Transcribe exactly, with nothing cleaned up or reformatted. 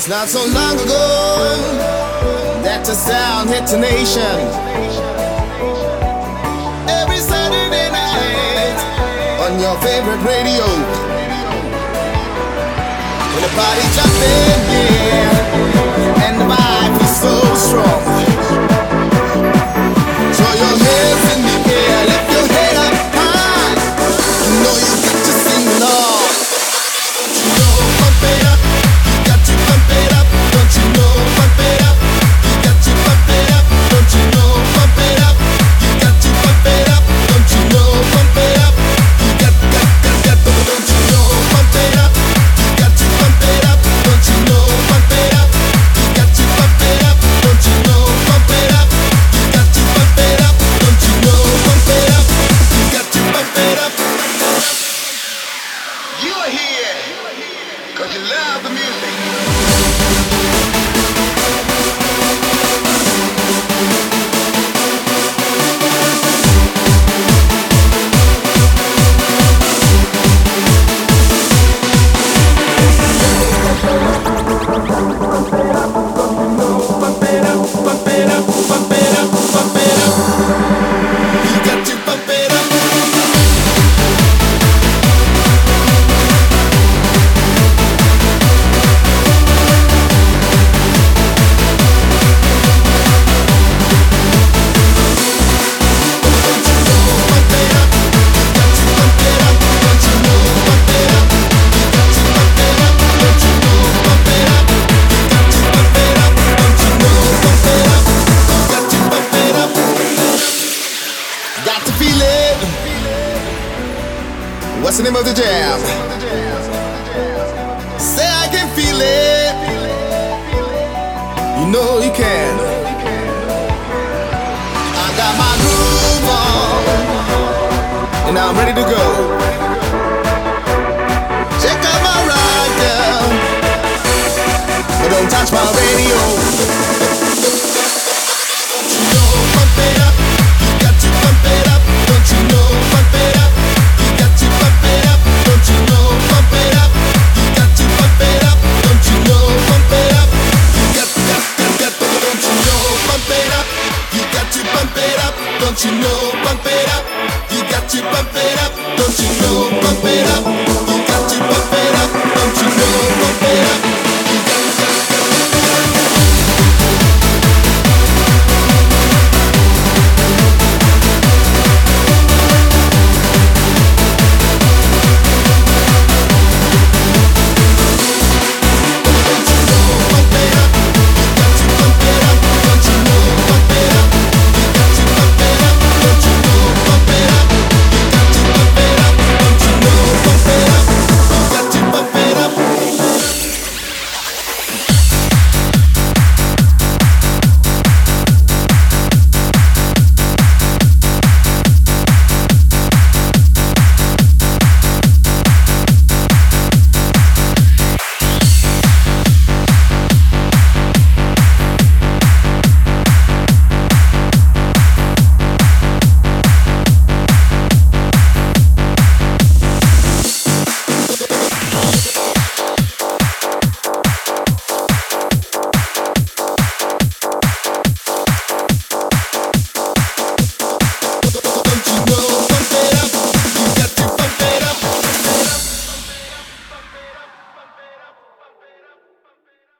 It's not so long ago that the sound hit the nation. Every Saturday night on your favorite radio, when the party jumping, yeah, and the vibe is so strong. Throw your hands in the air, lift your head up high. You know you got to sing along. You know, pump it up. You got to pump it up. Don't you know, pump it up. You got to pump it up. Don't you know, pump it up. You got to pump it up. Don't you know, pump it up. You got, got, got, got, don't you know, pump it up. You got to pump it up. Don't you know, pump it up. You got to pump it up. Don't you know, pump it up. You got to pump it up. Don't you know, pump it up. You got to pump it up. You are here 'cause you love the music. What's the name of the jam? Say I can feel it. You know you can. I got my groove on, and I'm ready to go. Check out my ride, girl, but don't touch my radio. Don't you know, pump it up. You got to pump it up. Don't you know, pump it up. You got to pump it up. Don't you know, pump it up. You got to pump it up. Don't you know, pump it up. You got, got, got, got, don't you know, pump it up. You got to pump it up. Don't you know, pump it up. You got to pump it up.